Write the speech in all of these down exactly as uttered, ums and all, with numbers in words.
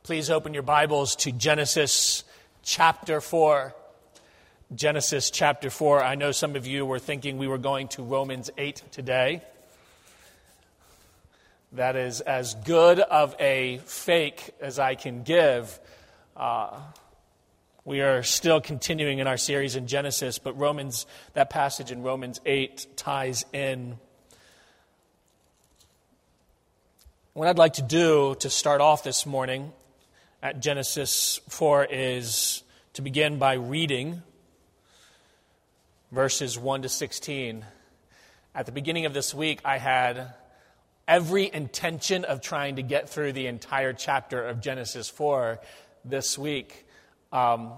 Please open your Bibles to Genesis chapter four. Genesis chapter four. I know some of you were thinking we were going to Romans eight today. That is as good of a fake as I can give. Uh, we are still continuing in our series in Genesis, but Romans, that passage in Romans eight ties in. What I'd like to do to start off this morning at Genesis four is to begin by reading verses one to sixteen. At the beginning of this week, I had every intention of trying to get through the entire chapter of Genesis four this week. Um,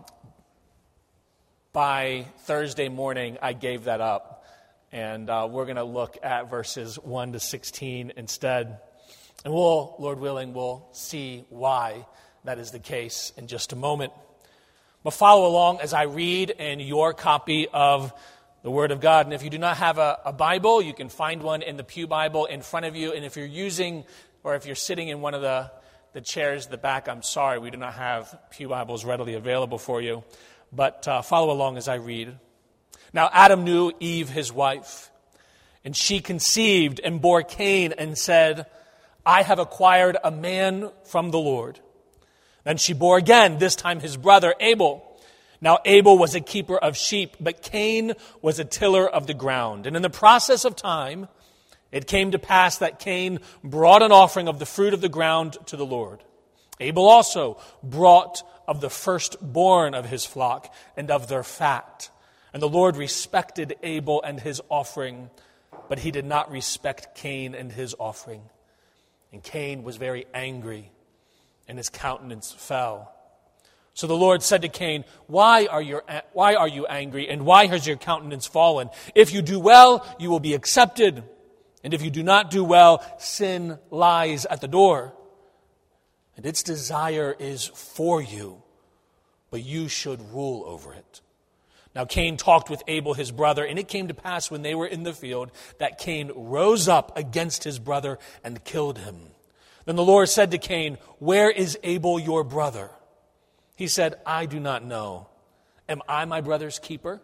by Thursday morning, I gave that up, and uh, we're going to look at verses one to sixteen instead. And we'll, Lord willing, we'll see why that is the case in just a moment. But follow along as I read in your copy of the Word of God. And if you do not have a, a Bible, you can find one in the Pew Bible in front of you. And if you're using, or if you're sitting in one of the, the chairs at the back, I'm sorry, we do not have Pew Bibles readily available for you. But uh, follow along as I read. Now Adam knew Eve, his wife, and she conceived and bore Cain and said, I have acquired a man from the Lord. Then she bore again, this time his brother Abel. Now Abel was a keeper of sheep, but Cain was a tiller of the ground. And in the process of time, it came to pass that Cain brought an offering of the fruit of the ground to the Lord. Abel also brought of the firstborn of his flock and of their fat. And the Lord respected Abel and his offering, but he did not respect Cain and his offering. And Cain was very angry, and his countenance fell. So the Lord said to Cain, Why are you, why are you angry, and why has your countenance fallen? If you do well, you will be accepted. And if you do not do well, sin lies at the door. And its desire is for you, but you should rule over it. Now Cain talked with Abel his brother, and it came to pass when they were in the field that Cain rose up against his brother and killed him. Then the Lord said to Cain, Where is Abel your brother? He said, I do not know. Am I my brother's keeper?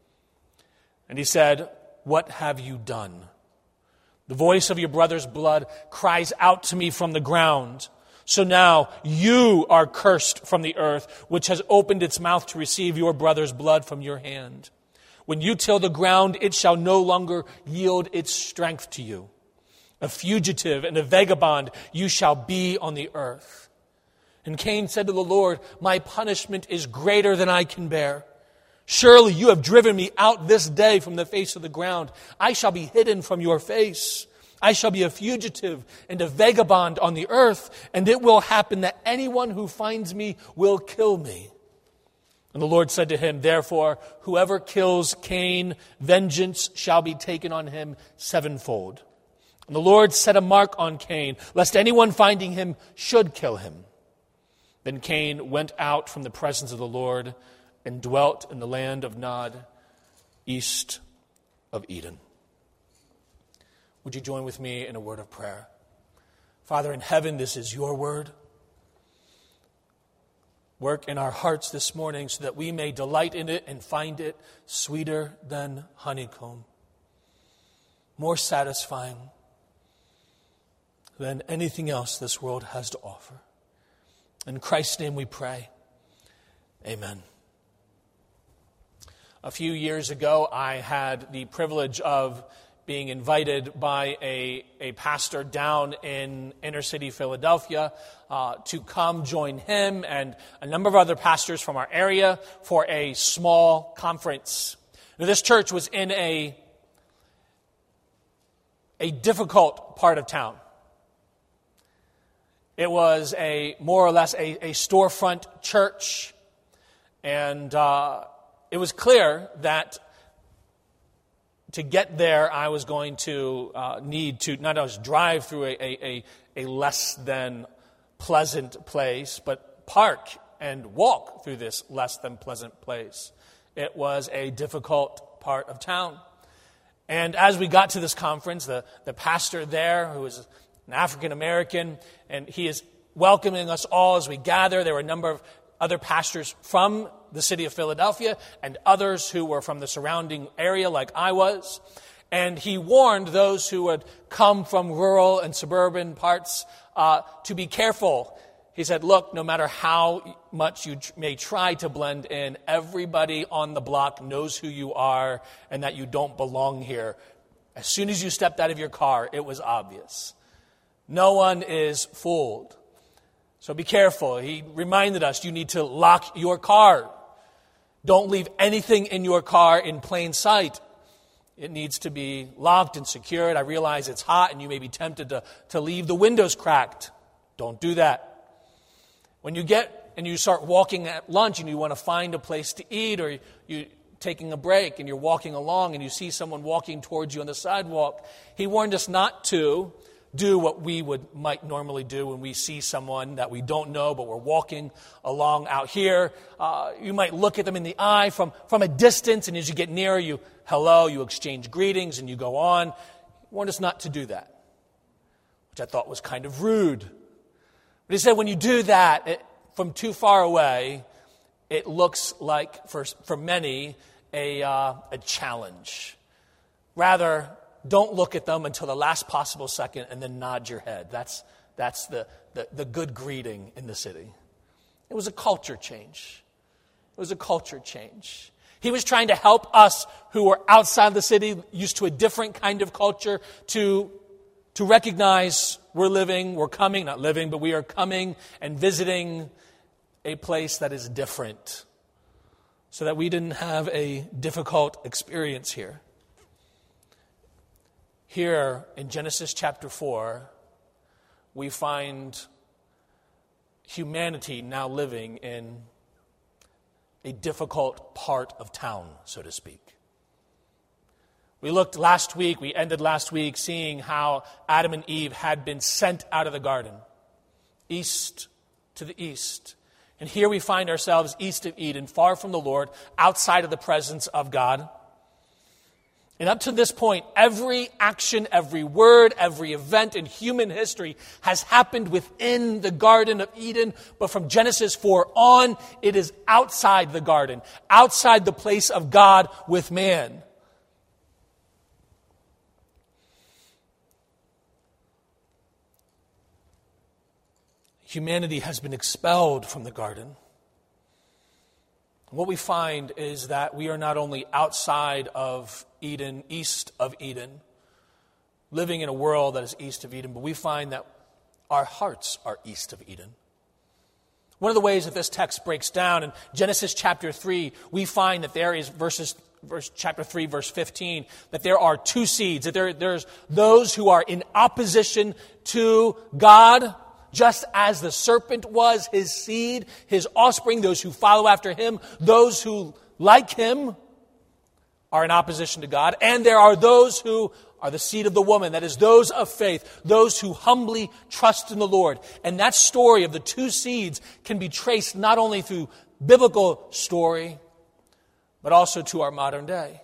And he said, What have you done? The voice of your brother's blood cries out to me from the ground. So now you are cursed from the earth, which has opened its mouth to receive your brother's blood from your hand. When you till the ground, it shall no longer yield its strength to you. A fugitive and a vagabond you shall be on the earth. And Cain said to the Lord, My punishment is greater than I can bear. Surely you have driven me out this day from the face of the ground. I shall be hidden from your face. I shall be a fugitive and a vagabond on the earth, and it will happen that anyone who finds me will kill me. And the Lord said to him, Therefore, whoever kills Cain, vengeance shall be taken on him sevenfold. And the Lord set a mark on Cain, lest anyone finding him should kill him. Then Cain went out from the presence of the Lord and dwelt in the land of Nod, east of Eden. Would you join with me in a word of prayer? Father in heaven, this is your word. Work in our hearts this morning so that we may delight in it and find it sweeter than honeycomb, more satisfying than anything else this world has to offer. In Christ's name we pray. Amen. A few years ago, I had the privilege of being invited by a, a pastor down in inner city Philadelphia uh, to come join him and a number of other pastors from our area for a small conference. Now, this church was in a, a difficult part of town. It was a more or less a, a storefront church, and uh, it was clear that to get there, I was going to uh, need to not just drive through a, a, a less than pleasant place, but park and walk through this less than pleasant place. It was a difficult part of town. And as we got to this conference, the, the pastor there, who was an African American, and he is welcoming us all as we gather. There were a number of other pastors from the city of Philadelphia and others who were from the surrounding area like I was. And he warned those who would come from rural and suburban parts uh, to be careful. He said, look, no matter how much you may try to blend in, everybody on the block knows who you are and that you don't belong here. As soon as you stepped out of your car, it was obvious. No one is fooled. So be careful. He reminded us you need to lock your car. Don't leave anything in your car in plain sight. It needs to be locked and secured. I realize it's hot and you may be tempted to, to leave the windows cracked. Don't do that. When you get and you start walking at lunch and you want to find a place to eat, or you're taking a break and you're walking along and you see someone walking towards you on the sidewalk, he warned us not to do what we would might normally do when we see someone that we don't know, but we're walking along out here. Uh, you might look at them in the eye from, from a distance, and as you get nearer, you hello, you exchange greetings, and you go on. He warned us not to do that, which I thought was kind of rude. But he said when you do that it, from too far away, it looks like, for, for many, a, uh, a challenge. Rather, don't look at them until the last possible second and then nod your head. That's, that's the, the, the good greeting in the city. It was a culture change. It was a culture change. He was trying to help us who were outside the city, used to a different kind of culture, to To recognize we're living, we're coming, not living, but we are coming and visiting a place that is different, so that we didn't have a difficult experience here. Here in Genesis chapter four, we find humanity now living in a difficult part of town, so to speak. We looked last week, we ended last week seeing how Adam and Eve had been sent out of the garden, east to the east. And here we find ourselves east of Eden, far from the Lord, outside of the presence of God. And up to this point, every action, every word, every event in human history has happened within the Garden of Eden. But from Genesis four on, it is outside the garden, outside the place of God with man. Humanity has been expelled from the garden. What we find is that we are not only outside of Eden, east of Eden, living in a world that is east of Eden, but we find that our hearts are east of Eden. One of the ways that this text breaks down in Genesis chapter three, we find that there is verses Verse, chapter three, verse fifteen, that there are two seeds, that there, there's those who are in opposition to God, just as the serpent was, his seed, his offspring, those who follow after him, those who, like him, are in opposition to God. And there are those who are the seed of the woman, that is, those of faith, those who humbly trust in the Lord. And that story of the two seeds can be traced not only through biblical story, but also to our modern day.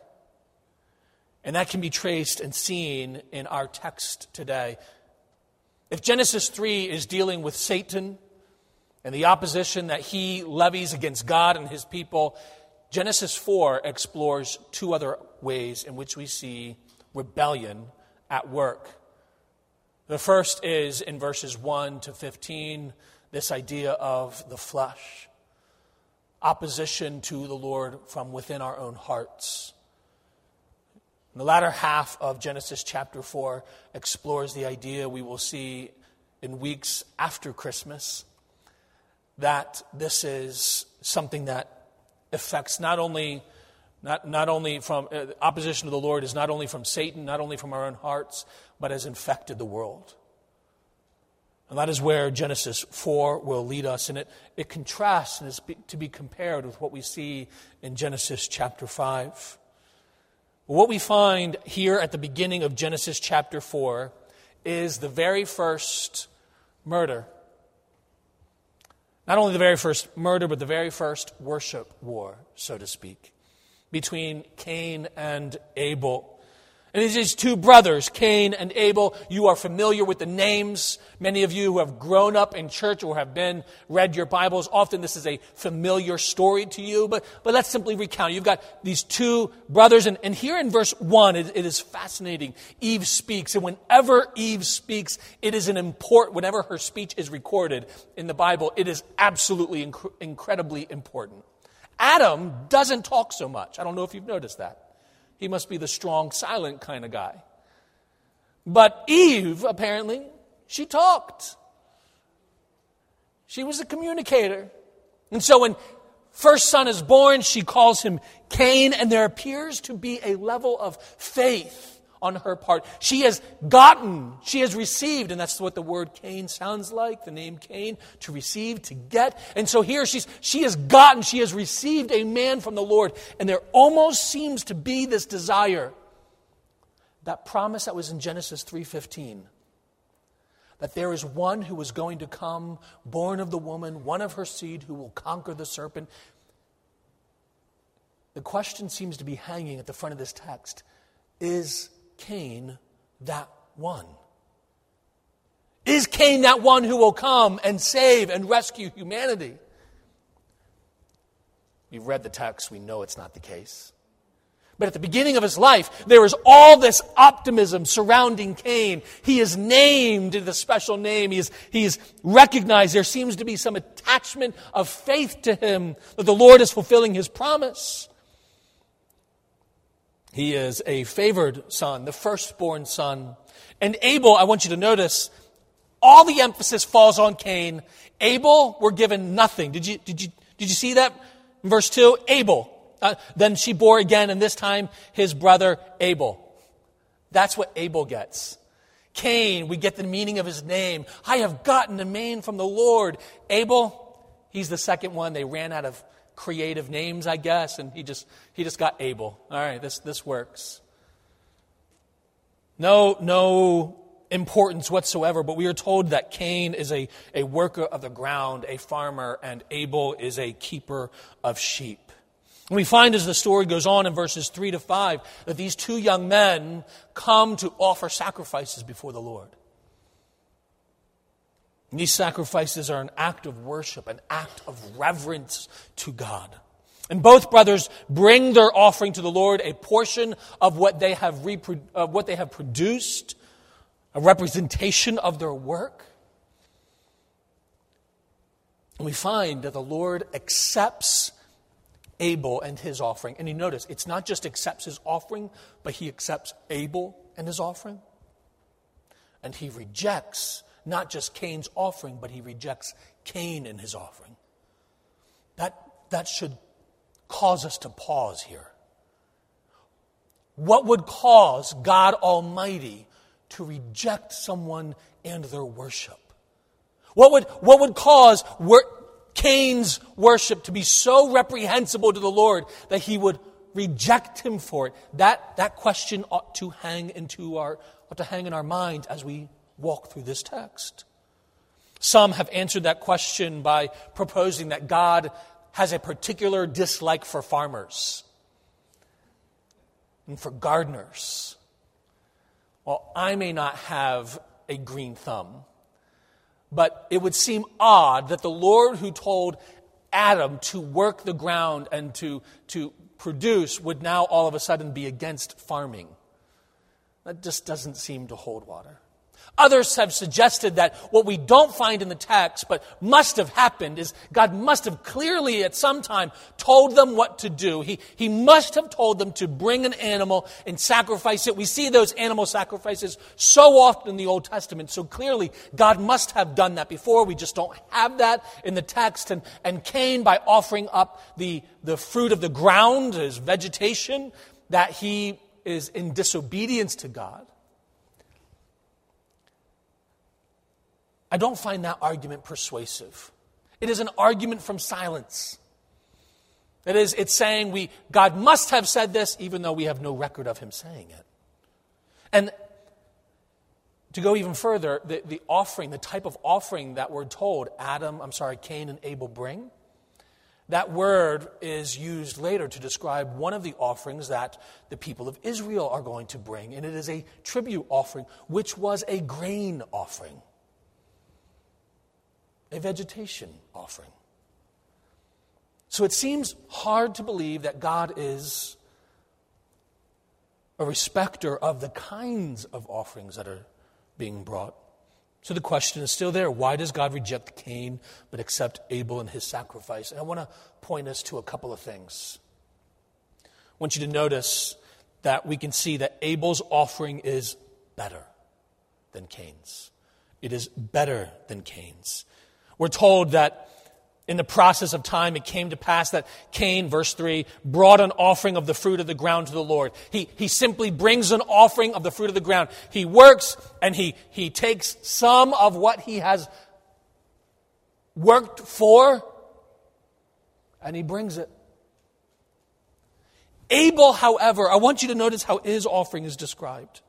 And that can be traced and seen in our text today. If Genesis three is dealing with Satan and the opposition that he levies against God and his people, Genesis four explores two other ways in which we see rebellion at work. The first is in verses one to fifteen, this idea of the flesh, opposition to the Lord from within our own hearts. The latter half of Genesis chapter four explores the idea we will see in weeks after Christmas, that this is something that affects not only not, not only from uh, opposition to the Lord is not only from Satan, not only from our own hearts, but has infected the world. And that is where Genesis four will lead us. And it, it contrasts and is to be compared with what we see in Genesis chapter five. What we find here at the beginning of Genesis chapter four is the very first murder. Not only the very first murder, but the very first worship war, so to speak, between Cain and Abel. And it's these two brothers, Cain and Abel. You are familiar with the names. Many of you who have grown up in church or have been, read your Bibles, often this is a familiar story to you. But, but let's simply recount. You've got these two brothers. And, and here in verse one, it, it is fascinating. Eve speaks. And whenever Eve speaks, it is an important, whenever her speech is recorded in the Bible, it is absolutely inc- incredibly important. Adam doesn't talk so much. I don't know if you've noticed that. He must be the strong, silent kind of guy. But Eve, apparently, she talked. She was a communicator. And so when first son is born, she calls him Cain, and there appears to be a level of faith on her part. She has gotten, she has received, and that's what the word Cain sounds like, the name Cain, to receive, to get. And so here she's, she has gotten, she has received a man from the Lord, and there almost seems to be this desire, that promise that was in Genesis three fifteen, that there is one who is going to come, born of the woman, one of her seed, who will conquer the serpent. The question seems to be hanging at the front of this text. Is Cain that one? Is Cain that one who will come and save and rescue humanity? We've read the text, we know it's not the case. But at the beginning of his life, there is all this optimism surrounding Cain. He is named in the special name. He is, he is recognized. There seems to be some attachment of faith to him that the Lord is fulfilling his promise. He is a favored son, the firstborn son. And Abel, I want you to notice, all the emphasis falls on Cain. Abel, we're given nothing. Did you, did you, did you see that? In verse two, Abel. Uh, then she bore again, and this time his brother Abel. That's what Abel gets. Cain, we get the meaning of his name. I have gotten a man from the Lord. Abel, he's the second one. They ran out of creative names, I guess, and he just he just got Abel. All right, this this works. No, no importance whatsoever, but we are told that Cain is a, a worker of the ground, a farmer, and Abel is a keeper of sheep. And we find as the story goes on in verses three to five that these two young men come to offer sacrifices before the Lord. And these sacrifices are an act of worship, an act of reverence to God. And both brothers bring their offering to the Lord, a portion of what they have repro- of what they have produced, a representation of their work. And we find that the Lord accepts Abel and his offering. And you notice, it's not just accepts his offering, but he accepts Abel and his offering. And he rejects not just Cain's offering, but he rejects Cain and his offering. That, that should cause us to pause here. What would cause God Almighty to reject someone and their worship? What would, what would cause wor- Cain's worship to be so reprehensible to the Lord that he would reject him for it? That, that question ought to hang into our, ought to hang in our minds as we walk through this text. Some have answered that question by proposing that God has a particular dislike for farmers and for gardeners. Well, I may not have a green thumb, but it would seem odd that the Lord who told Adam to work the ground and to, to produce would now all of a sudden be against farming. That just doesn't seem to hold water. Others have suggested that what we don't find in the text, but must have happened, is God must have clearly at some time told them what to do. He, he must have told them to bring an animal and sacrifice it. We see those animal sacrifices so often in the Old Testament. So clearly, God must have done that before. We just don't have that in the text. And, and Cain, by offering up the, the fruit of the ground, his vegetation, that he is in disobedience to God. I don't find that argument persuasive. It is an argument from silence. It is, it's saying we, God must have said this, even though we have no record of him saying it. And to go even further, the, the offering, the type of offering that we're told Adam, I'm sorry, Cain and Abel bring, That word is used later to describe one of the offerings that the people of Israel are going to bring, and it is a tribute offering, which was a grain offering, a vegetation offering. So it seems hard to believe that God is a respecter of the kinds of offerings that are being brought. So the question is still there. Why does God reject Cain but accept Abel and his sacrifice? And I want to point us to a couple of things. I want you to notice that we can see that Abel's offering is better than Cain's. It is better than Cain's. We're told that in the process of time, it came to pass that Cain, verse three, brought an offering of the fruit of the ground to the Lord. He, he simply brings an offering of the fruit of the ground. He works and he, he takes some of what he has worked for and he brings it. Abel, however, I want you to notice how his offering is described.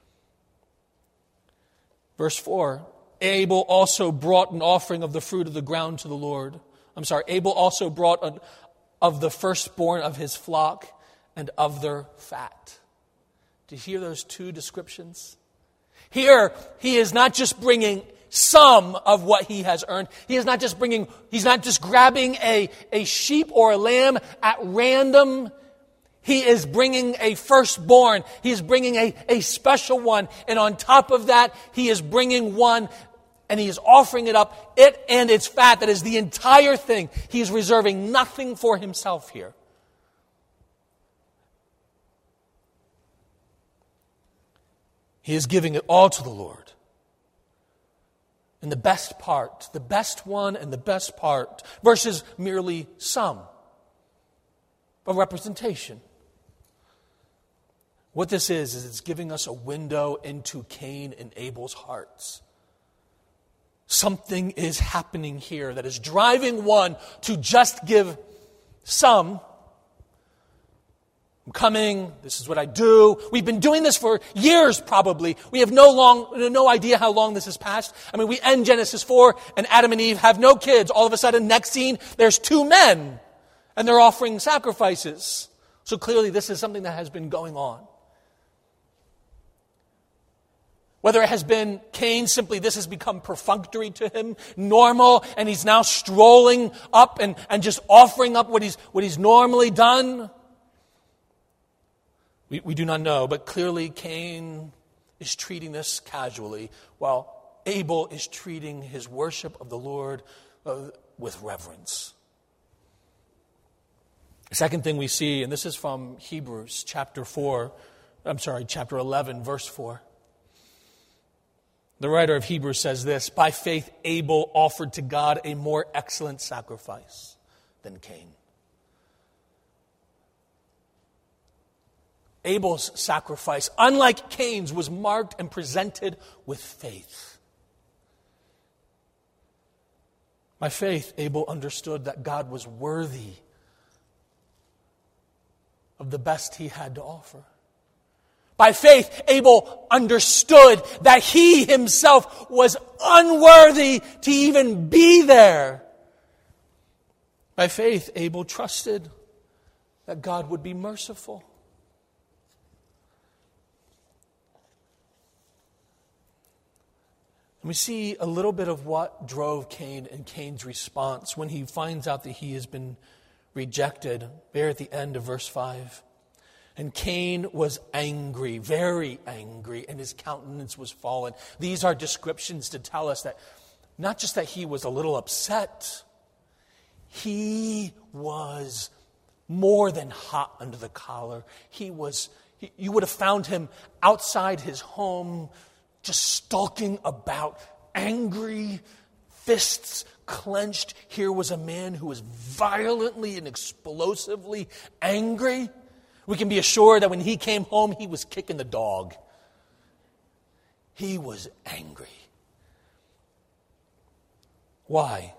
Verse four, Abel also brought an offering of the fruit of the ground to the Lord. I'm sorry, Abel also brought an, of the firstborn of his flock and of their fat. Do you hear those two descriptions? Here, he is not just bringing some of what he has earned. He is not just bringing, he's not just grabbing a, a sheep or a lamb at random. He is bringing a firstborn. He is bringing a, a special one. And on top of that, he is bringing one and he is offering it up, it and its fat. That is the entire thing. He is reserving nothing for himself here. He is giving it all to the Lord. And the best part, the best one and the best part, versus merely some. A representation. What this is, is it's giving us a window into Cain and Abel's hearts. Something is happening here that is driving one to just give some. I'm coming, this is what I do. We've been doing this for years probably. We have no long, no idea how long this has passed. I mean, we end Genesis four and Adam and Eve have no kids. All of a sudden, next scene, there's two men and they're offering sacrifices. So clearly this is something that has been going on. Whether it has been Cain, simply this has become perfunctory to him, normal, and he's now strolling up and, and just offering up what he's, what he's normally done. We, we do not know, but clearly Cain is treating this casually, while Abel is treating his worship of the Lord uh, with reverence. The second thing we see, and this is from Hebrews chapter four, I'm sorry, chapter eleven, verse four. The writer of Hebrews says this, by faith Abel offered to God a more excellent sacrifice than Cain. Abel's sacrifice, unlike Cain's, was marked and presented with faith. By faith, Abel understood that God was worthy of the best he had to offer. By faith, Abel understood that he himself was unworthy to even be there. By faith, Abel trusted that God would be merciful. And we see a little bit of what drove Cain and Cain's response when he finds out that he has been rejected. There at the end of verse five. And Cain was angry, very angry, and his countenance was fallen. These are descriptions to tell us that not just that he was a little upset, he was more than hot under the collar. He was, he, you would have found him outside his home, just stalking about, angry, fists clenched. Here was a man who was violently and explosively angry. We can be assured that when he came home, he was kicking the dog. He was angry. Why?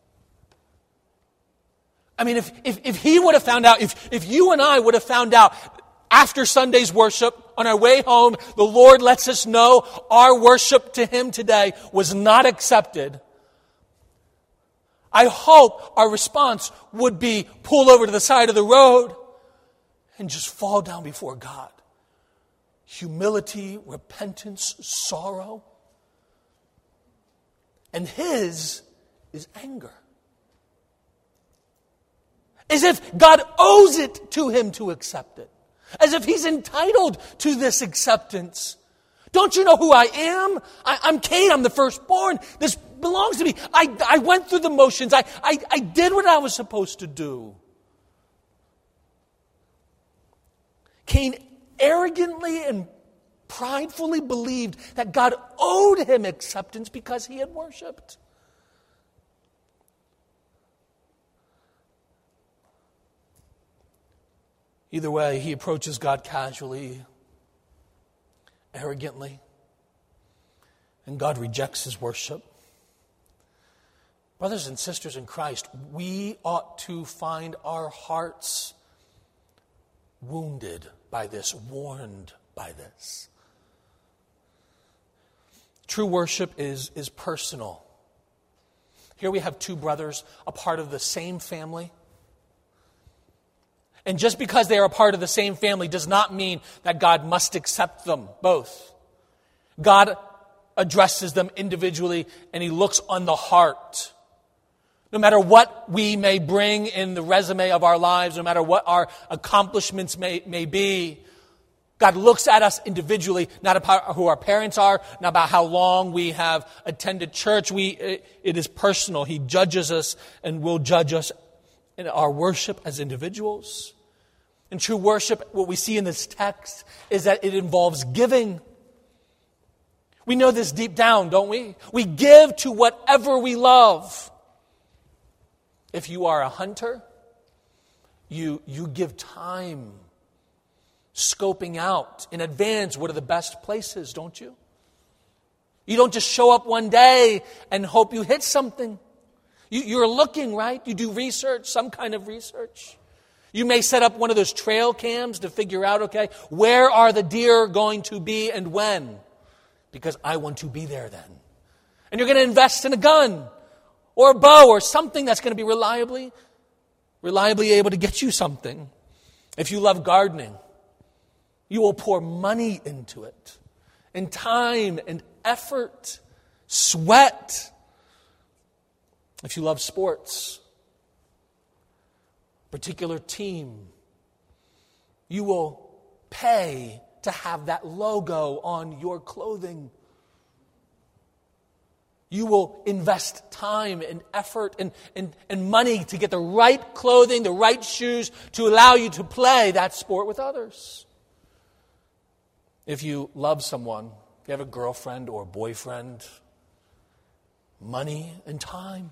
I mean, if, if, if he would have found out, if, if you and I would have found out after Sunday's worship, on our way home, the Lord lets us know our worship to Him today was not accepted, I hope our response would be pull over to the side of the road and just fall down before God. Humility, repentance, sorrow. And his is anger. As if God owes it to him to accept it. As if he's entitled to this acceptance. Don't you know who I am? I, I'm Cain, I'm the firstborn. This belongs to me. I, I went through the motions. I, I, I did what I was supposed to do. Cain arrogantly and pridefully believed that God owed him acceptance because he had worshipped. Either way, he approaches God casually, arrogantly, and God rejects his worship. Brothers and sisters in Christ, we ought to find our hearts wounded by this, warned by this. True worship is, is personal. Here we have two brothers, a part of the same family. And just because they are a part of the same family does not mean that God must accept them both. God addresses them individually, and he looks on the heart. No matter what we may bring in the resume of our lives, no matter what our accomplishments may, may be, God looks at us individually, not about who our parents are, not about how long we have attended church. We, it, it is personal. He judges us and will judge us in our worship as individuals. In true worship, what we see in this text is that it involves giving. We know this deep down, don't we? We give to whatever we love. If you are a hunter, you, you give time, scoping out in advance what are the best places, don't you? You don't just show up one day and hope you hit something. You, you're looking, right? You do research, some kind of research. You may set up one of those trail cams to figure out, okay, where are the deer going to be and when? Because I want to be there then. And you're going to invest in a gun or a bow or something that's going to be reliably, reliably able to get you something. If you love gardening, you will pour money into it, and time and effort, sweat. If you love sports, particular team, you will pay to have that logo on your clothing. You will invest time and effort and, and, and money to get the right clothing, the right shoes to allow you to play that sport with others. If you love someone, if you have a girlfriend or a boyfriend, money and time.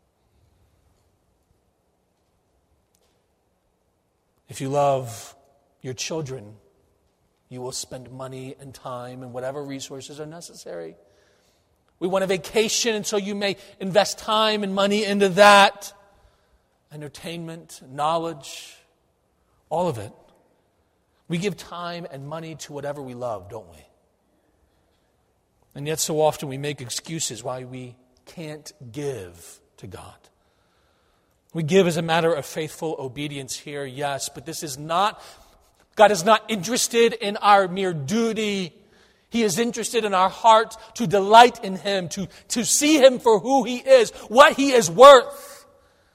If you love your children, you will spend money and time and whatever resources are necessary. We want a vacation, and so you may invest time and money into that. Entertainment, knowledge, all of it. We give time and money to whatever we love, don't we? And yet so often we make excuses why we can't give to God. We give as a matter of faithful obedience here, yes, but this is not, God is not interested in our mere duty. He is interested in our heart to delight in Him, to, to see Him for who He is, what He is worth.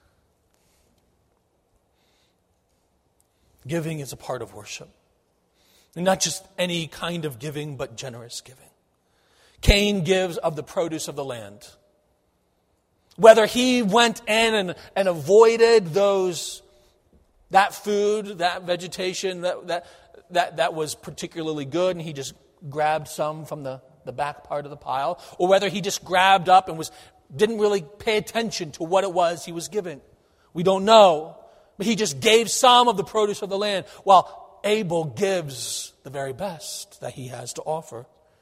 Giving is a part of worship. And not just any kind of giving, but generous giving. Cain gives of the produce of the land. Whether he went in and, and avoided those, that food, that vegetation, that, that, that, that was particularly good, and he just grabbed some from the, the back part of the pile, or whether he just grabbed up and was didn't really pay attention to what it was he was giving. We don't know. But he just gave some of the produce of the land, while Abel gives the very best that he has to offer.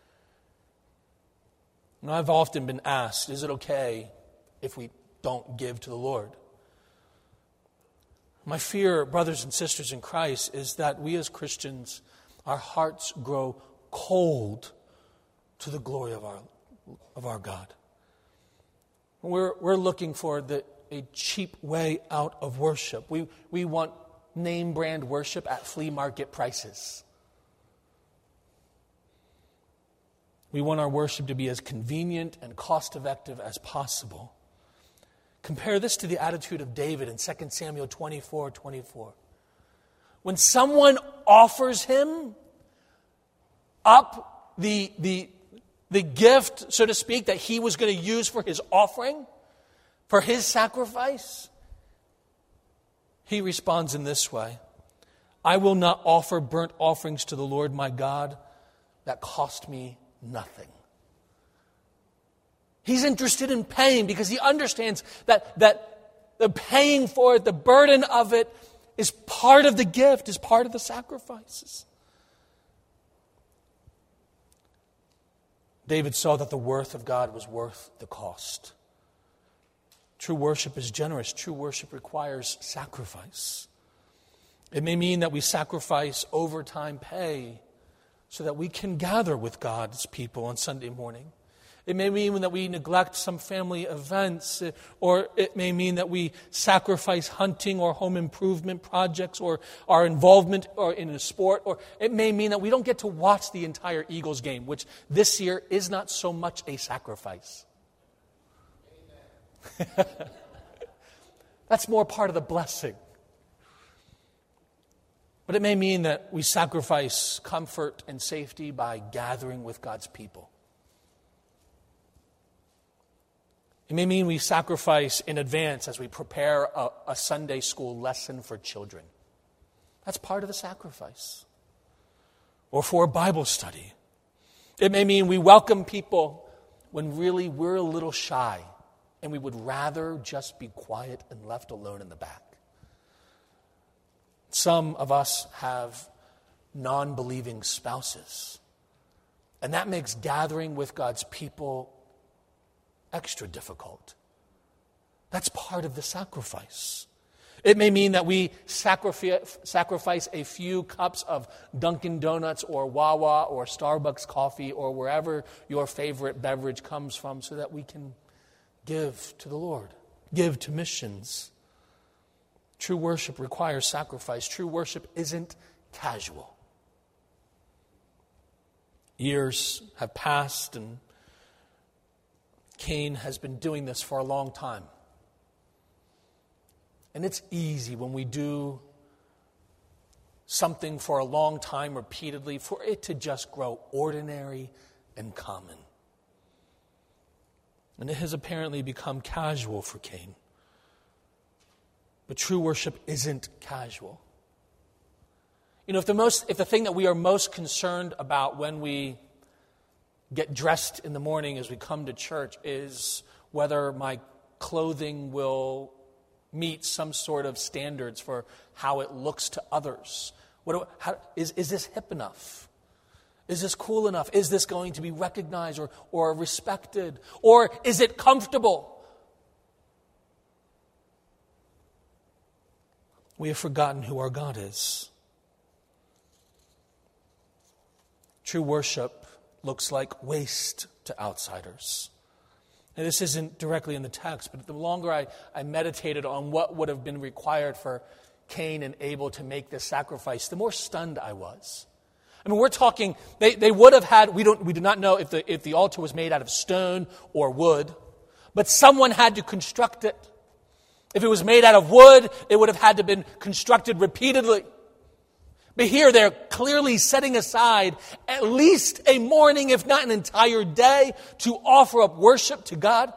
And I've often been asked, is it okay if we don't give to the Lord? My fear, brothers and sisters in Christ, is that we as Christians, our hearts grow cold to the glory of our of our God. We're, we're looking for the a cheap way out of worship. We, we want name brand worship at flea market prices. We want our worship to be as convenient and cost-effective as possible. Compare this to the attitude of David in Second Samuel twenty-four twenty-four. When someone offers him up the, the, the gift, so to speak, that he was going to use for his offering, for his sacrifice, he responds in this way: I will not offer burnt offerings to the Lord my God that cost me nothing. He's interested in paying because he understands that, that the paying for it, the burden of it, is part of the gift, is part of the sacrifices. David saw that the worth of God was worth the cost. True worship is generous. True worship requires sacrifice. It may mean that we sacrifice overtime pay so that we can gather with God's people on Sunday morning. It may mean that we neglect some family events, or it may mean that we sacrifice hunting or home improvement projects or our involvement or in a sport, or it may mean that we don't get to watch the entire Eagles game, which this year is not so much a sacrifice. That's more part of the blessing. But it may mean that we sacrifice comfort and safety by gathering with God's people. It may mean we sacrifice in advance as we prepare a, a Sunday school lesson for children. That's part of the sacrifice. Or for a Bible study. It may mean we welcome people when really we're a little shy and we would rather just be quiet and left alone in the back. Some of us have non-believing spouses, and that makes gathering with God's people extra difficult. That's part of the sacrifice. It may mean that we sacrifice, sacrifice a few cups of Dunkin' Donuts or Wawa or Starbucks coffee or wherever your favorite beverage comes from so that we can give to the Lord, give to missions. True worship requires sacrifice. True worship isn't casual. Years have passed and Cain has been doing this for a long time. And it's easy when we do something for a long time repeatedly for it to just grow ordinary and common. And it has apparently become casual for Cain. But true worship isn't casual. You know, if the most, if the thing that we are most concerned about when we get dressed in the morning as we come to church is whether my clothing will meet some sort of standards for how it looks to others. What do, how, is, is this hip enough? Is this cool enough? Is this going to be recognized or, or respected? Or is it comfortable? We have forgotten who our God is. True worship looks like waste to outsiders. Now, this isn't directly in the text, but the longer I, I meditated on what would have been required for Cain and Abel to make this sacrifice, the more stunned I was. I mean, we're talking, they, they would have had, we don't, we do not know if the, if the altar was made out of stone or wood, but someone had to construct it. If it was made out of wood, it would have had to have been constructed repeatedly. But here they're clearly setting aside at least a morning, if not an entire day, to offer up worship to God.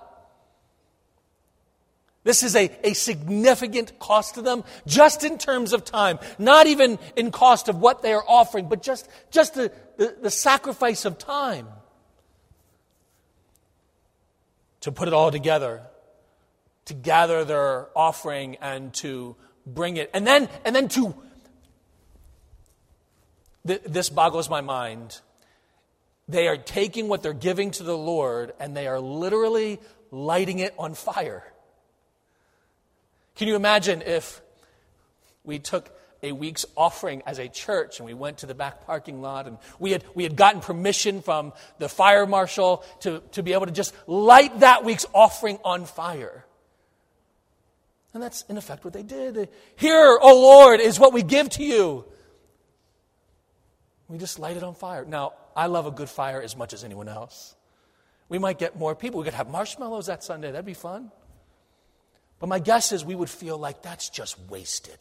This is a, a significant cost to them, just in terms of time. Not even in cost of what they are offering, but just, just the, the, the sacrifice of time. To put it all together, to gather their offering and to bring it. And then, and then to... This boggles my mind. They are taking what they're giving to the Lord and they are literally lighting it on fire. Can you imagine if we took a week's offering as a church and we went to the back parking lot and we had we had gotten permission from the fire marshal to, to be able to just light that week's offering on fire? And that's, in effect, what they did. Here, O Lord, is what we give to you. We just light it on fire. Now, I love a good fire as much as anyone else. We might get more people. We could have marshmallows that Sunday. That'd be fun. But my guess is we would feel like that's just wasted.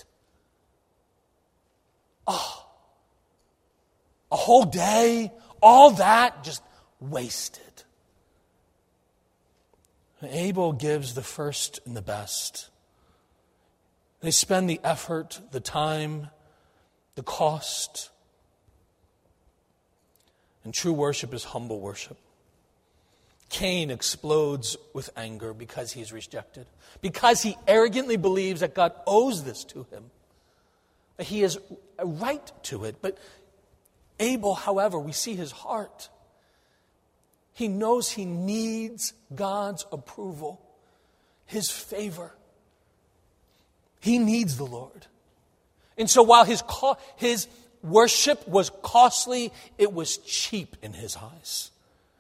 Oh, a whole day, all that, just wasted. And Abel gives the first and the best. They spend the effort, the time, the cost. And true worship is humble worship. Cain explodes with anger because he's rejected. Because he arrogantly believes that God owes this to him. That he has a right to it. But Abel, however, we see his heart. He knows he needs God's approval, his favor. He needs the Lord. And so while his co- his worship was costly, it was cheap in his eyes.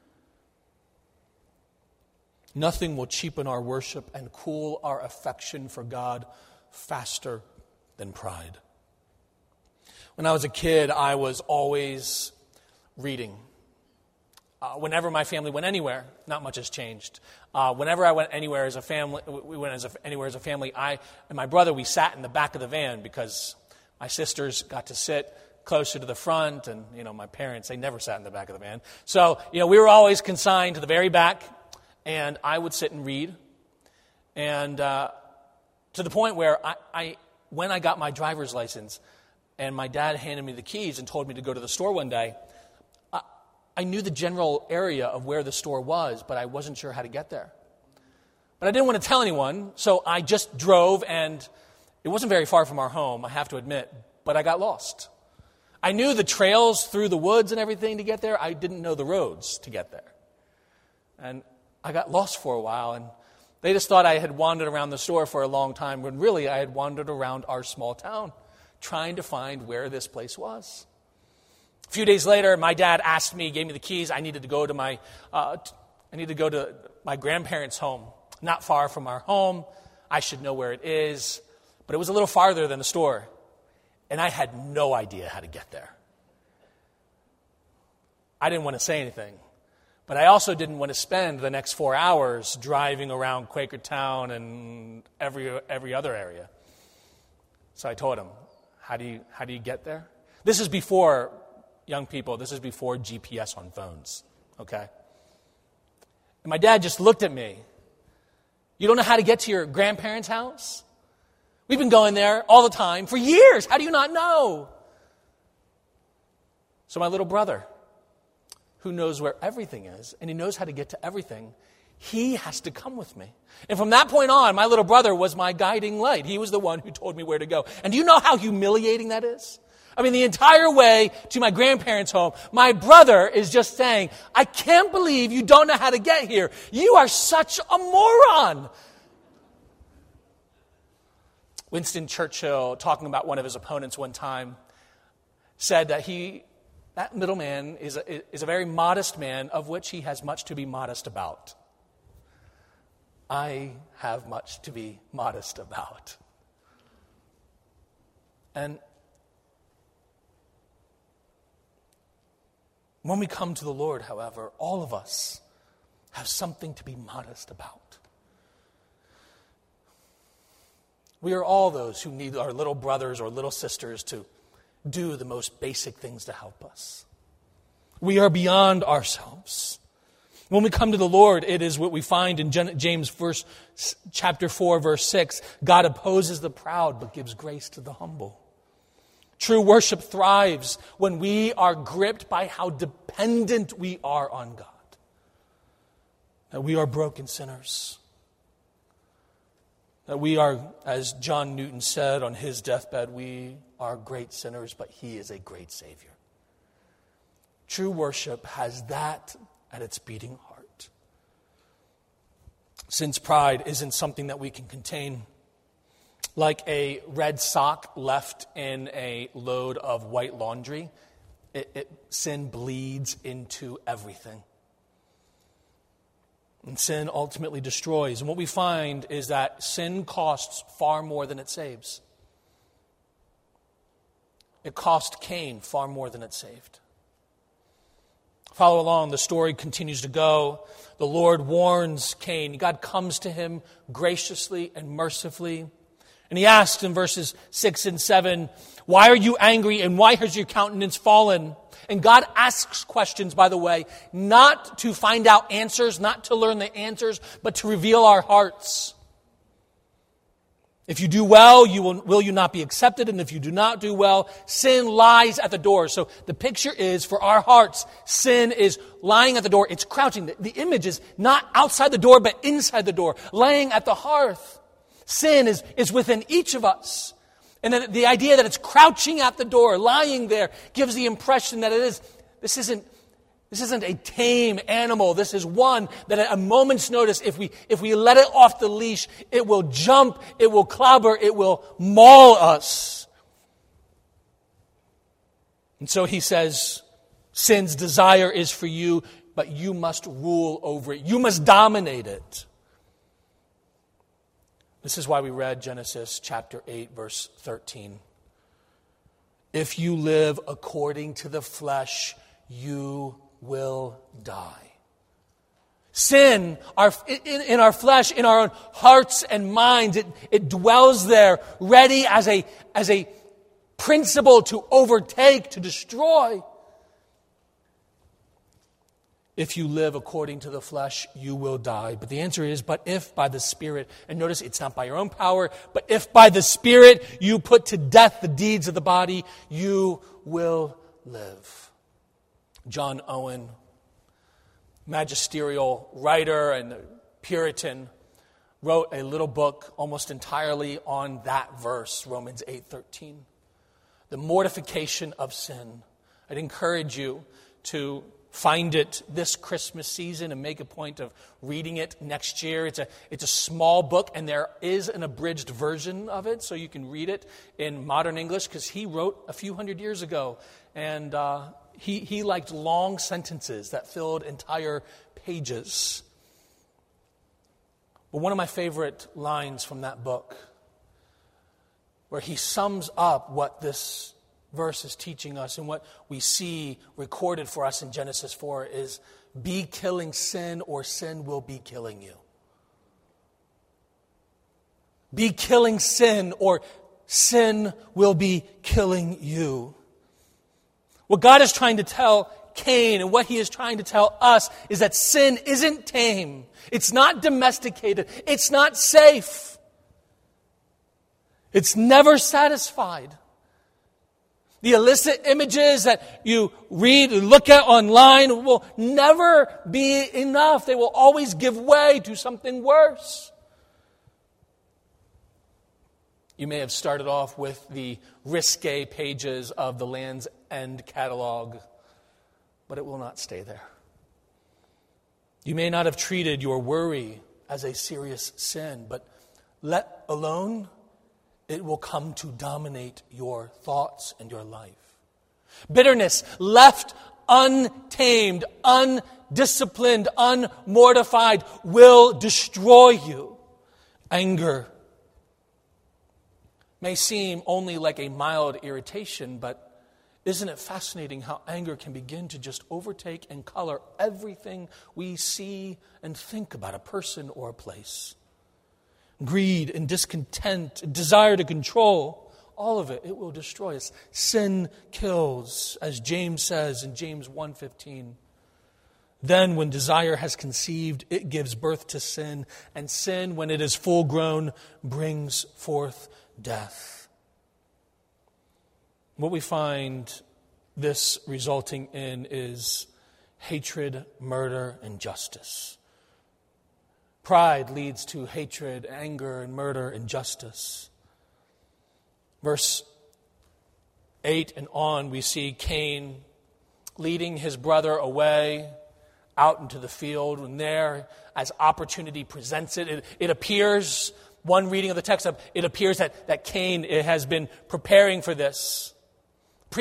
Nothing will cheapen our worship and cool our affection for God faster than pride. When I was a kid, I was always reading. Uh, whenever my family went anywhere, not much has changed. Uh, whenever I went anywhere as a family, we went as a, anywhere as a family, I and my brother, we sat in the back of the van because my sisters got to sit closer to the front, and you know my parents, they never sat in the back of the van. So you know we were always consigned to the very back, and I would sit and read, and uh, to the point where I, I, when I got my driver's license, and my dad handed me the keys and told me to go to the store one day. I knew the general area of where the store was, but I wasn't sure how to get there. But I didn't want to tell anyone, so I just drove, and it wasn't very far from our home, I have to admit, but I got lost. I knew the trails through the woods and everything to get there. I didn't know the roads to get there. And I got lost for a while, and they just thought I had wandered around the store for a long time, when really I had wandered around our small town, trying to find where this place was. A few days later, my dad asked me, gave me the keys. I needed to go to my, uh, I needed to go to my grandparents' home, not far from our home. I should know where it is, but it was a little farther than the store, and I had no idea how to get there. I didn't want to say anything, but I also didn't want to spend the next four hours driving around Quakertown and every every other area. So I told him, "How do you how do you get there?" This is before. Young people, this is before G P S on phones, okay? And my dad just looked at me. You don't know how to get to your grandparents' house? We've been going there all the time for years. How do you not know? So my little brother, who knows where everything is, and he knows how to get to everything, he has to come with me. And from that point on, my little brother was my guiding light. He was the one who told me where to go. And do you know how humiliating that is? I mean, the entire way to my grandparents' home, my brother is just saying, I can't believe you don't know how to get here. You are such a moron. Winston Churchill, talking about one of his opponents one time, said that he, that middleman is a, is a very modest man, of which he has much to be modest about. I have much to be modest about. And when we come to the Lord, however, all of us have something to be modest about. We are all those who need our little brothers or little sisters to do the most basic things to help us. We are beyond ourselves. When we come to the Lord, it is what we find in James verse, chapter four, verse six. God opposes the proud, but gives grace to the humble. True worship thrives when we are gripped by how dependent we are on God. That we are broken sinners. That we are, as John Newton said on his deathbed, we are great sinners, but He is a great Savior. True worship has that at its beating heart. Since pride isn't something that we can contain, like a red sock left in a load of white laundry, it, it, sin bleeds into everything. And sin ultimately destroys. And what we find is that sin costs far more than it saves. It cost Cain far more than it saved. Follow along. The story continues to go. The Lord warns Cain. God comes to him graciously and mercifully. And he asks in verses six and seven, why are you angry and why has your countenance fallen? And God asks questions, by the way, not to find out answers, not to learn the answers, but to reveal our hearts. If you do well, you will, will you not be accepted? And if you do not do well, sin lies at the door. So the picture is for our hearts, sin is lying at the door. It's crouching. The, the image is not outside the door, but inside the door, laying at the hearth. Sin is, is within each of us. And then the idea that it's crouching at the door, lying there, gives the impression that it is, this isn't, this isn't a tame animal. This is one that at a moment's notice, if we, if we let it off the leash, it will jump, it will clobber, it will maul us. And so he says, sin's desire is for you, but you must rule over it. You must dominate it. This is why we read Genesis chapter eight, verse thirteen. If you live according to the flesh, you will die. Sin our, in, in our flesh, in our own hearts and minds, it, it dwells there, ready as a, as a principle to overtake, to destroy. If you live according to the flesh, you will die. But the answer is, but if by the Spirit, and notice it's not by your own power, but if by the Spirit you put to death the deeds of the body, you will live. John Owen, magisterial writer and Puritan, wrote a little book almost entirely on that verse, Romans eight thirteen. The mortification of sin. I'd encourage you to find it this Christmas season and make a point of reading it next year. It's a, it's a small book, and there is an abridged version of it, so you can read it in modern English, because he wrote a few hundred years ago, and uh, he, he liked long sentences that filled entire pages. But one of my favorite lines from that book, where he sums up what this verse is teaching us and what we see recorded for us in Genesis four, is be killing sin or sin will be killing you. Be killing sin or sin will be killing you. What God is trying to tell Cain and what he is trying to tell us is that sin isn't tame. It's not domesticated. It's not safe. It's never satisfied. The illicit images that you read and look at online will never be enough. They will always give way to something worse. You may have started off with the risque pages of the Land's End catalog, but it will not stay there. You may not have treated your worry as a serious sin, but let alone, it will come to dominate your thoughts and your life. Bitterness, left untamed, undisciplined, unmortified, will destroy you. Anger may seem only like a mild irritation, but isn't it fascinating how anger can begin to just overtake and color everything we see and think about a person or a place? Greed and discontent, desire to control, all of it, it will destroy us. Sin kills, as James says in James one fifteen. Then when desire has conceived, it gives birth to sin, and sin, when it is full grown, brings forth death. What we find this resulting in is hatred, murder, and injustice. Pride leads to hatred, anger, and murder, and injustice. Verse eight and on, we see Cain leading his brother away out into the field. And there, as opportunity presents it, it, it appears, one reading of the text, it appears that, that Cain has been preparing for this,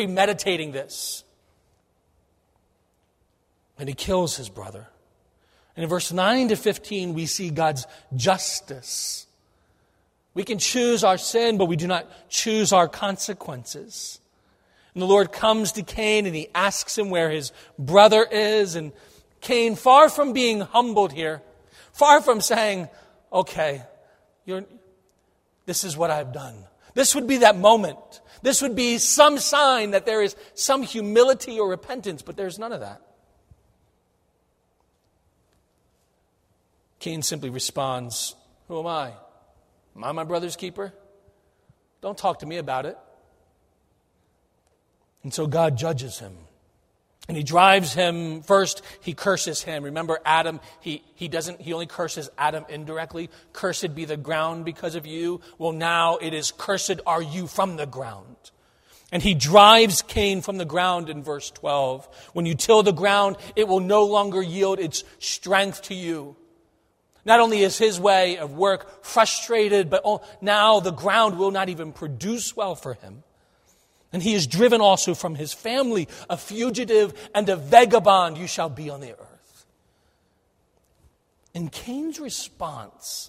premeditating this. And he kills his brother. And in verse nine to fifteen, we see God's justice. We can choose our sin, but we do not choose our consequences. And the Lord comes to Cain and he asks him where his brother is. And Cain, far from being humbled here, far from saying, okay, you're, this is what I've done. This would be that moment. This would be some sign that there is some humility or repentance, but there's none of that. Cain simply responds, who am I? Am I my brother's keeper? Don't talk to me about it. And so God judges him. And he drives him, first he curses him. Remember Adam, he, he doesn't, he only curses Adam indirectly. Cursed be the ground because of you. Well, now it is cursed are you from the ground. And he drives Cain from the ground in verse twelve. When you till the ground, it will no longer yield its strength to you. Not only is his way of work frustrated, but now the ground will not even produce well for him. And he is driven also from his family, a fugitive and a vagabond you shall be on the earth. And Cain's response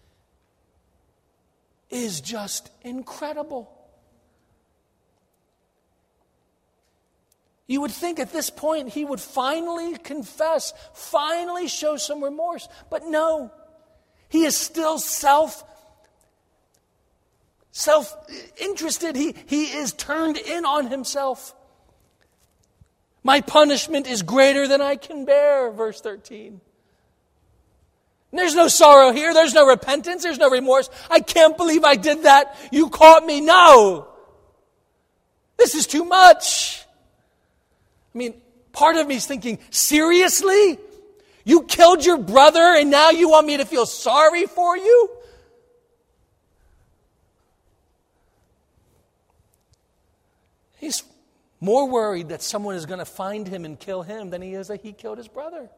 is just incredible. You would think at this point he would finally confess, finally show some remorse. But no, he is still self Self-interested. He, he is turned in on himself. My punishment is greater than I can bear, verse thirteen. And there's no sorrow here. There's no repentance. There's no remorse. I can't believe I did that. You caught me. No. This is too much. I mean, part of me is thinking, seriously? You killed your brother and now you want me to feel sorry for you? He's more worried that someone is going to find him and kill him than he is that he killed his brother.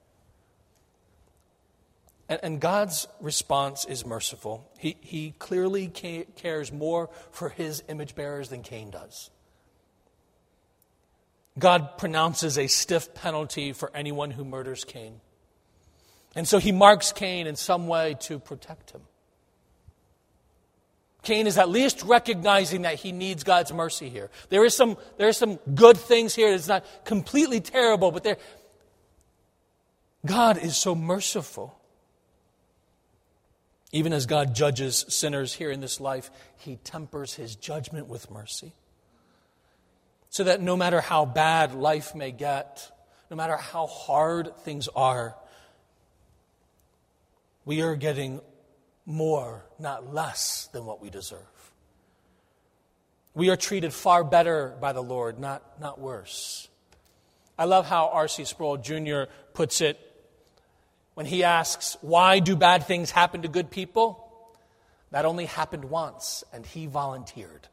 And, and God's response is merciful. He, he clearly ca- cares more for his image bearers than Cain does. God pronounces a stiff penalty for anyone who murders Cain. And so he marks Cain in some way to protect him. Cain is at least recognizing that he needs God's mercy here. There is some, there are some good things here. It's not completely terrible, but there, God is so merciful. Even as God judges sinners here in this life, he tempers his judgment with mercy. So that no matter how bad life may get, no matter how hard things are, we are getting more, not less, than what we deserve. We are treated far better by the Lord, not, not worse. I love how R C Sproul Junior puts it when he asks, why do bad things happen to good people? That only happened once, and he volunteered.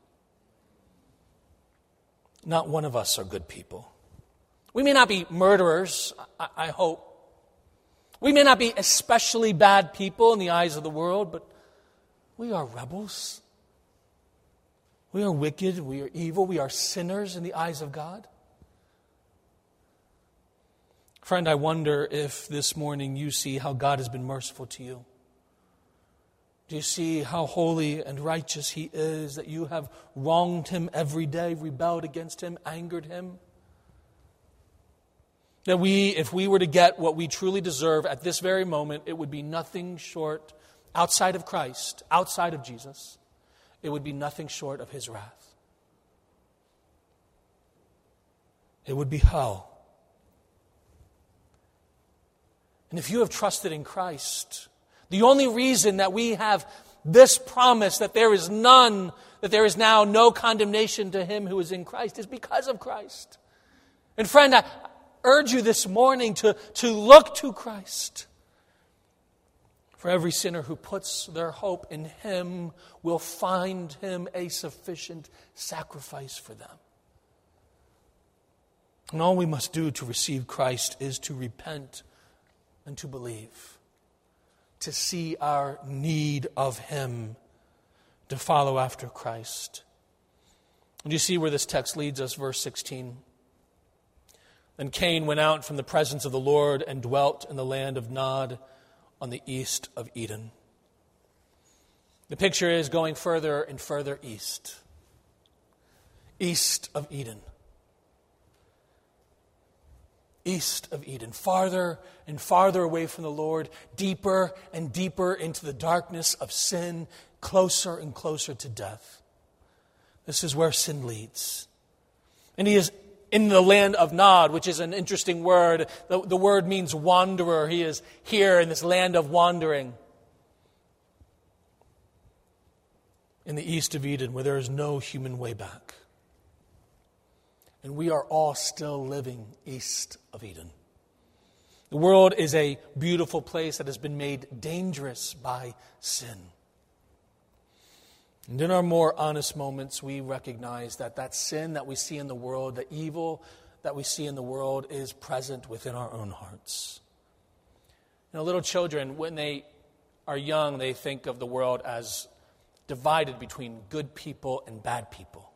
Not one of us are good people. We may not be murderers, I, I hope. We may not be especially bad people in the eyes of the world, but we are rebels. We are wicked. We are evil. We are sinners in the eyes of God. Friend, I wonder if this morning you see how God has been merciful to you. Do you see how holy and righteous He is, that you have wronged Him every day, rebelled against Him, angered Him? That we, if we were to get what we truly deserve at this very moment, it would be nothing short, outside of Christ, outside of Jesus, it would be nothing short of His wrath. It would be hell. And if you have trusted in Christ, the only reason that we have this promise that there is none, that there is now no condemnation to him who is in Christ, is because of Christ. And friend, I urge you this morning to, to look to Christ. For every sinner who puts their hope in Him will find Him a sufficient sacrifice for them. And all we must do to receive Christ is to repent and to believe, to see our need of Him, to follow after Christ. And you see where this text leads us, verse sixteen. Then Cain went out from the presence of the Lord and dwelt in the land of Nod on the east of Eden. The picture is going further and further east. East of Eden. East of Eden. Farther and farther away from the Lord. Deeper and deeper into the darkness of sin. Closer and closer to death. This is where sin leads. And he is in the land of Nod, which is an interesting word. The, the word means wanderer. He is here in this land of wandering. In the east of Eden, where there is no human way back. And we are all still living east of Eden. The world is a beautiful place that has been made dangerous by sin. And in our more honest moments, we recognize that that sin that we see in the world, the evil that we see in the world, is present within our own hearts. You know, little children, when they are young, they think of the world as divided between good people and bad people.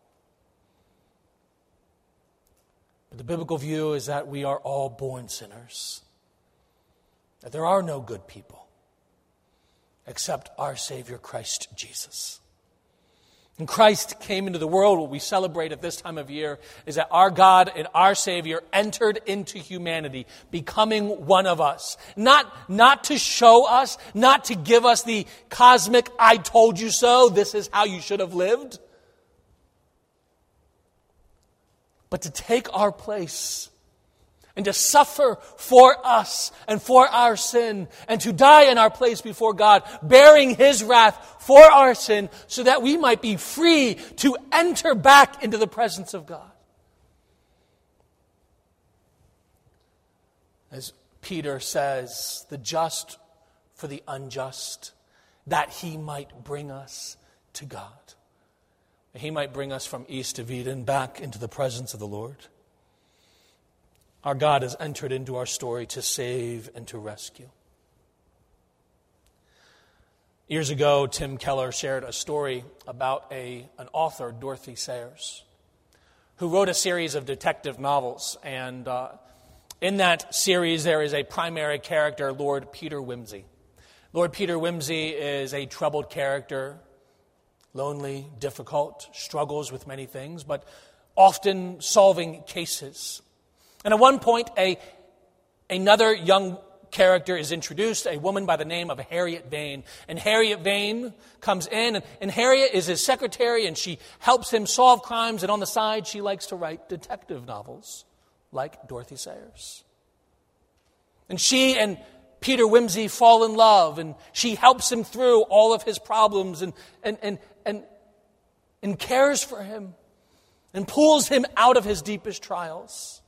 But the biblical view is that we are all born sinners. That there are no good people except our Savior, Christ Jesus. And Christ came into the world. What we celebrate at this time of year is that our God and our Savior entered into humanity, becoming one of us. Not, not to show us, not to give us the cosmic, I told you so, this is how you should have lived. But to take our place and to suffer for us and for our sin and to die in our place before God, bearing His wrath for our sin so that we might be free to enter back into the presence of God. As Peter says, the just for the unjust, that He might bring us to God. That He might bring us from east of Eden back into the presence of the Lord. Our God has entered into our story to save and to rescue. Years ago, Tim Keller shared a story about a, an author, Dorothy Sayers, who wrote a series of detective novels. And uh, in that series, there is a primary character, Lord Peter Wimsey. Lord Peter Wimsey is a troubled character, lonely, difficult, struggles with many things, but often solving cases. And at one point, a another young character is introduced, a woman by the name of Harriet Vane. And Harriet Vane comes in, and, and Harriet is his secretary, and she helps him solve crimes, and on the side, she likes to write detective novels, like Dorothy Sayers. And she and Peter Wimsey fall in love, and she helps him through all of his problems, and and and and, and cares for him, and pulls him out of his deepest trials.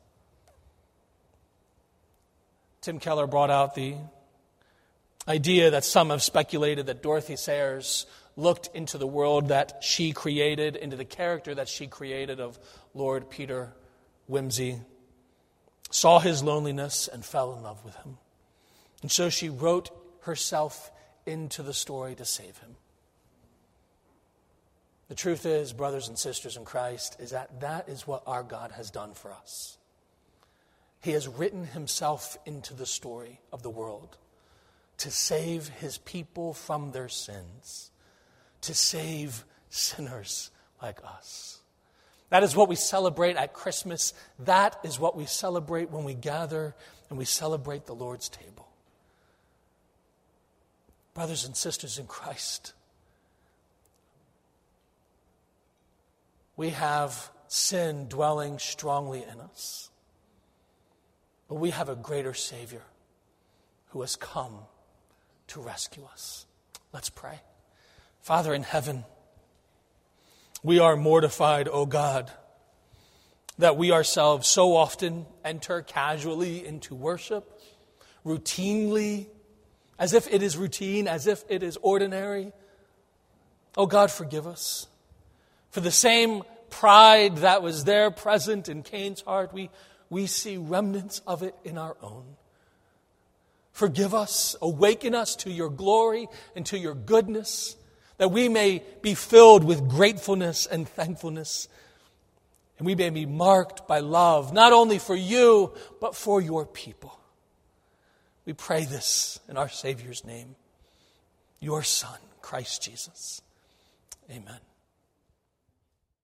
Tim Keller brought out the idea that some have speculated that Dorothy Sayers looked into the world that she created, into the character that she created of Lord Peter Wimsey, saw his loneliness and fell in love with him. And so she wrote herself into the story to save him. The truth is, brothers and sisters in Christ, is that that is what our God has done for us. He has written Himself into the story of the world to save His people from their sins, to save sinners like us. That is what we celebrate at Christmas. That is what we celebrate when we gather and we celebrate the Lord's table. Brothers and sisters in Christ, we have sin dwelling strongly in us. But we have a greater Savior who has come to rescue us. Let's pray. Father in heaven, we are mortified, O God, that we ourselves so often enter casually into worship, routinely, as if it is routine, as if it is ordinary. O God, forgive us. For the same pride that was there present in Cain's heart, we We see remnants of it in our own. Forgive us, awaken us to your glory and to your goodness, that we may be filled with gratefulness and thankfulness And we may be marked by love, not only for you, but for your people. We pray this in our Savior's name, your Son, Christ Jesus. Amen.